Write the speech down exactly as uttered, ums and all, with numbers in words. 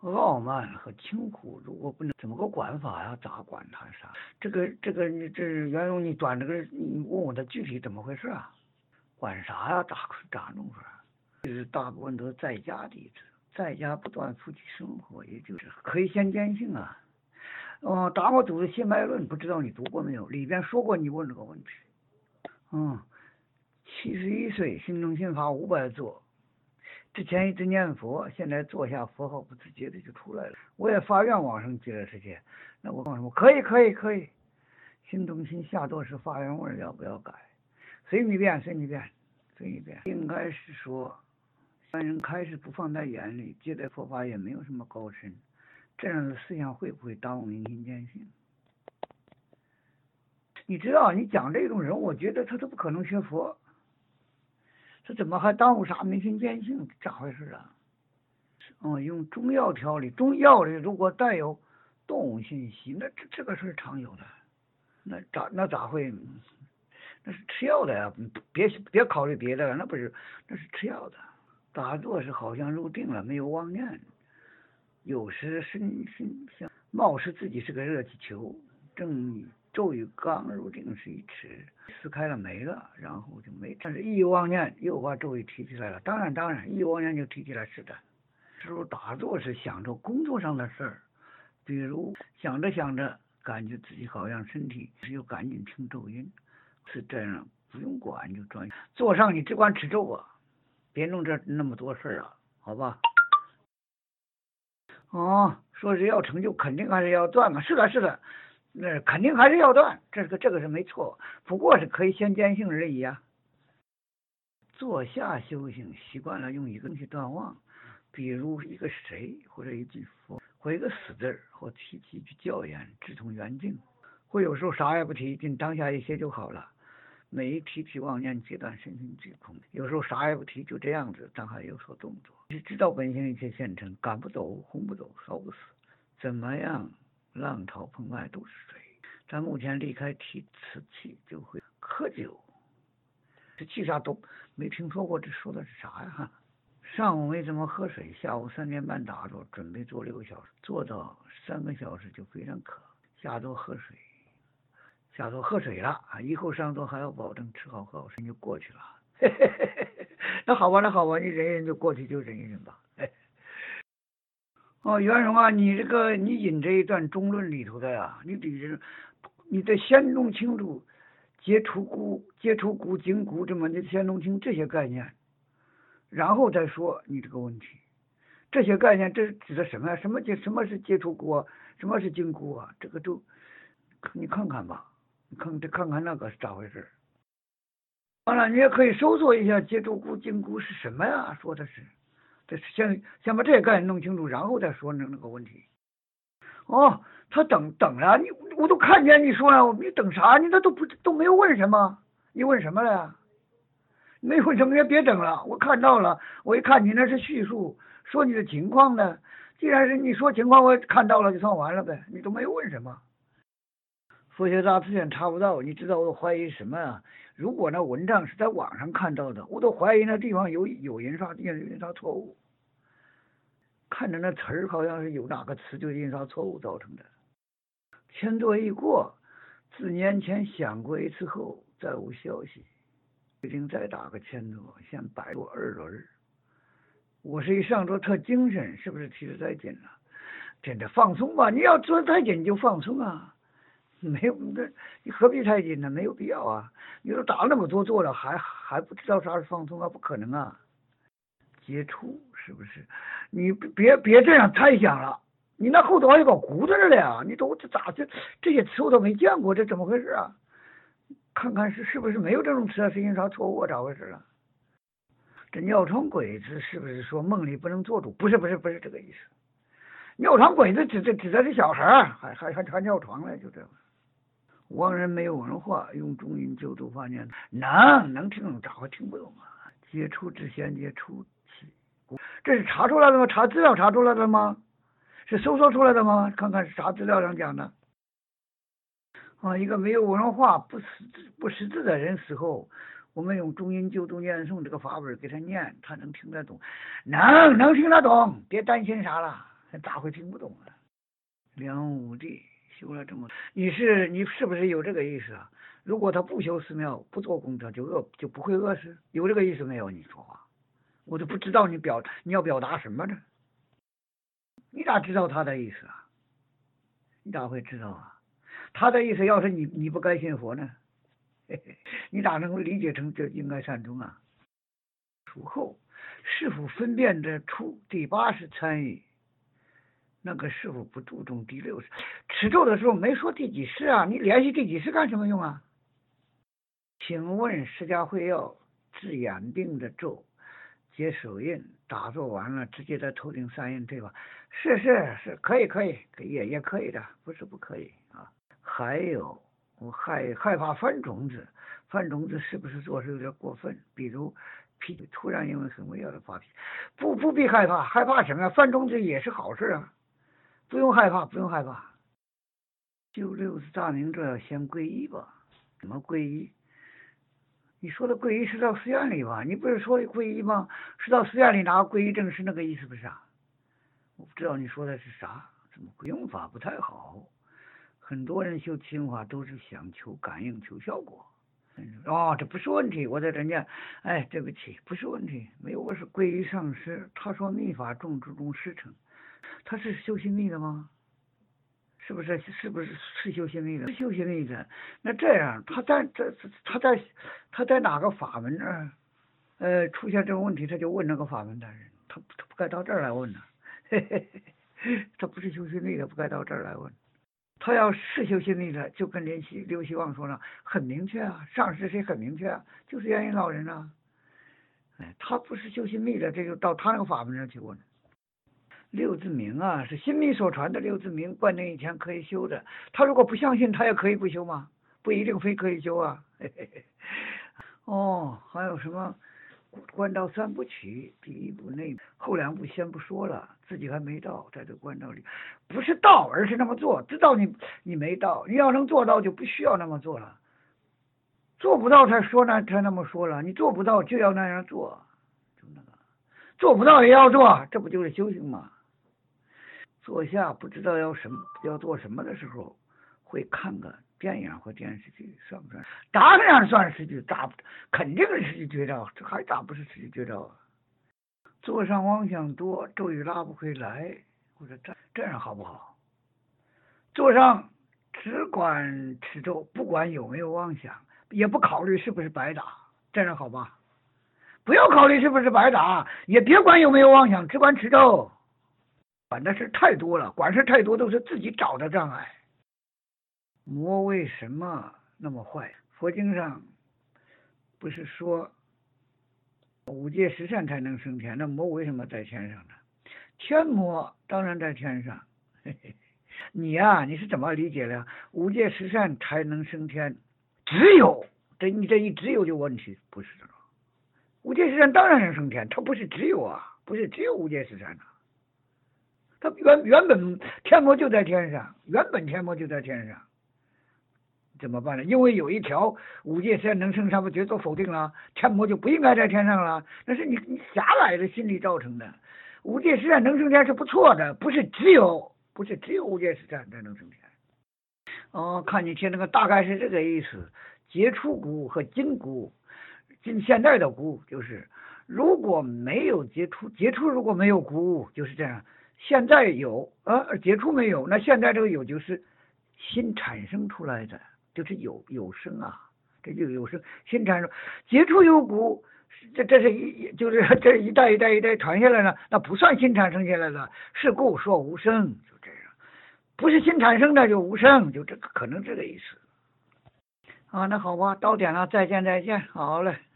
傲慢和轻忽，如果不能怎么个管法呀？咋管他啥？这个这个你这袁荣，你转这个，你问我的具体怎么回事啊？管啥呀？咋咋弄法？就是大部分都是在家弟子，在家不断夫妻生活，也就是可以先见性啊。哦，达摩祖的《心脉论》，不知道你读过没有？里边说过你问这个问题。嗯，七十一岁，心中心法五百座。之前一直念佛，现在坐下佛号不自觉的就出来了。我也发愿往生极乐世界，那我告诉我可以可以可以，心中心下座是发愿味，要不要改？随你便随你便随你便。应该是说，凡人开始不放在眼里，接待佛法也没有什么高深，这样的思想会不会耽误明心见性？你知道，你讲这种人，我觉得他都不可能学佛。这怎么还耽误啥明心见性？咋回事啊？哦、嗯，用中药调理，中药里如果带有动物信息，那这这个事常有的。那咋那咋会？那是吃药的呀，别别考虑别的了，那不是那是吃药的。打坐是好像入定了，没有妄念，有时身身像貌似自己是个热气球，正骤雨刚入定是一尺，撕开了没了，然后就没。但是一有妄念又把骤雨提起来了，当然当然，一有妄念就提起来，是的。时候打坐是想着工作上的事儿，比如想着想着，感觉自己好像身体又赶紧听咒音，是这样，不用管就专坐上，你只管持咒啊，别弄这那么多事儿啊，好吧？哦，说是要成就，肯定还是要断嘛。是的，是的。那肯定还是要断，这个这个是没错，不过是可以先见性而已啊。坐下修行习惯了用一个东西断妄，比如一个谁或者一句佛或一个死字或提起一句教言，直通圆镜。会有时候啥也不提，仅当下一些就好了。每一提起妄念阶段身心俱空，有时候啥也不提，就这样子，但还有所动作。是知道本性一切现成，赶不走，轰不走，烧不死，怎么样？浪潮澎湃都是水，咱目前离开提瓷器就会喝酒，这气啥都没听说过，这说的是啥呀？上午没怎么喝水，下午三点半打坐，准备做六个小时，做到三个小时就非常渴，下座喝水，下座喝水了啊！以后上座还要保证吃好喝好，就过去了。嘿嘿嘿，那好吧，那好吧，你忍一忍就过去，就忍一忍吧。哦，袁荣啊，你这个你引这一段中论里头的呀，你得是，你得先弄清楚接触骨、接触骨、筋骨这么，你先弄清这些概念，然后再说你这个问题。这些概念这是指的什么呀？什么接什么是接触骨啊？什么是筋骨啊？这个都你看看吧，你看这看看那个是咋回事。当然，你也可以搜索一下接触骨、筋骨是什么呀？说的是。先先把这个概念弄清楚，然后再说那那个问题。哦，他等等了，你我都看见你说了，你等啥？你这都不都没有问什么？你问什么了呀？没问什么也别等了，我看到了，我一看你那是叙述，说你的情况呢。既然是你说情况，我看到了就算完了呗，你都没有问什么。佛学大词典查不到，你知道我怀疑什么啊？如果那文章是在网上看到的，我都怀疑那地方有有印刷印印刷错误。看着那词儿好像是有哪个词就印刷错误造成的。千座一过，自年前想过一次后，再无消息，决定再打个千座，先摆过二轮。我是一上桌特精神，是不是提的太紧了？真的放松吧，你要做得太紧你就放松啊，没有这你何必太紧呢？没有必要啊。你都打那么多座了，还还不知道啥是放松啊？不可能啊。接触是不是？你别别这样猜想了，你那后头还有个骨头了呀！你都这咋这这些词我都没见过，这怎么回事啊？看看是是不是没有这种词啊？是印刷错误咋回事啊？这尿床鬼子是不是说梦里不能做主？不是不是不是这个意思。尿床鬼子指的指的是小孩，还还还还尿床了，就这样。亡人没有文化，用中音救度发念，能能听懂，咋会听不懂啊？接触之前接触。这是查出来的吗？查资料查出来的吗？是搜索出来的吗？看看是啥资料上讲的。啊，一个没有文化、不识不识字的人死后，我们用中音救度念诵这个法本给他念，他能听得懂，能能听得懂，别担心啥了。 咋会听不懂啊？梁武帝修了这么，你是你是不是有这个意思啊？如果他不修寺庙，不做功德，就饿就不会饿死，有这个意思没有？你说话，我都不知道你表你要表达什么呢？你咋知道他的意思啊？你咋会知道啊？他的意思要是你你不该信佛呢？嘿嘿，你咋能够理解成这应该善终啊？术后是否分辨得出第八是参与？那个师傅不注重第六识，持咒的时候没说第几识啊？你联系第几识干什么用啊？请问释迦会要治眼病的咒，结手印，打坐完了直接在头顶三印，对吧？是是是，可以可以，也也可以的，不是不可以啊。还有我害害怕翻种子，翻种子是不是做事有点过分？比如脾气突然因为很微妙的发脾气，不不必害怕，害怕什么呀？翻种子也是好事啊。不用害怕，不用害怕。就六字大明咒要先皈依吧？怎么皈依？你说的皈依是到寺院里吧？你不是说的皈依吗？是到寺院里拿个皈依证是那个意思不是啊？我不知道你说的是啥，怎么用法不太好。很多人修清法都是想求感应、求效果。哦，这不是问题，我在这念，哎，对不起，不是问题，没有，我是皈依上师。他说密法众之中师承。他是修心密的吗？是不是？是不是是修心密的？是修心密的。那这样，他在这他在他在哪个法门这儿？呃，出现这个问题，他就问那个法门的人，他他不该到这儿来问呢。嘿嘿嘿，他不是修心密的，不该到这儿来问。他要是修心密的，就跟刘希刘希望说了，很明确啊，上师谁很明确啊，就是元音老人啊。哎，他不是修心密的，这就到他那个法门上去问。六字明啊，是心密所传的六字明，灌顶以前可以修的。他如果不相信，他也可以不修吗？不一定非可以修啊。嘿嘿嘿。哦，还有什么官道三部曲，第一部内，后两部先不说了，自己还没到，在这官道里，不是到，而是那么做。知道你你没到，你要能做到，就不需要那么做了。做不到才说呢，才那么说了。你做不到就要那样做，就那个，做不到也要做，这不就是修行吗？坐下不知道要什么要做什么的时候，会看个电影或电视剧，算不算？当然算是句咋，肯定是句绝招，这还咋不是句绝招啊？坐上妄想多，咒语拉不回来，或者这这样好不好？坐上只管持咒，不管有没有妄想，也不考虑是不是白打，这样好吧？不要考虑是不是白打，也别管有没有妄想，只管持咒。管的事太多了，管事太多都是自己找的障碍。魔为什么那么坏？佛经上不是说五戒十善才能升天，那魔为什么在天上呢？天魔当然在天上。嘿嘿，你呀、啊，你是怎么理解的？五戒十善才能升天，只有这你这一只有就问题，不是的。五戒十善当然能升天，它不是只有啊，不是只有五戒十善啊。他原原本天魔就在天上，原本天魔就在天上，怎么办呢？因为有一条五戒十善能升，他不觉都否定了，天魔就不应该在天上了，那是你你狭隘的心理造成的。五戒十善能升天是不错的，不是只有不是只有五戒十善才能升天。哦，看你贴那个大概是这个意思。杰出骨和筋骨，今现在的骨就是如果没有杰出，杰出如果没有骨就是这样。现在有啊，杰出没有，那现在这个有就是新产生出来的，就是有有生啊，这就有生新产生，杰出有骨，这这是一就是这一代一代一代传下来了，那不算新产生下来了，是故说无生，就这样，不是新产生的就无生，就这个可能这个意思。啊，那好吧，到点了，再见再见，好嘞。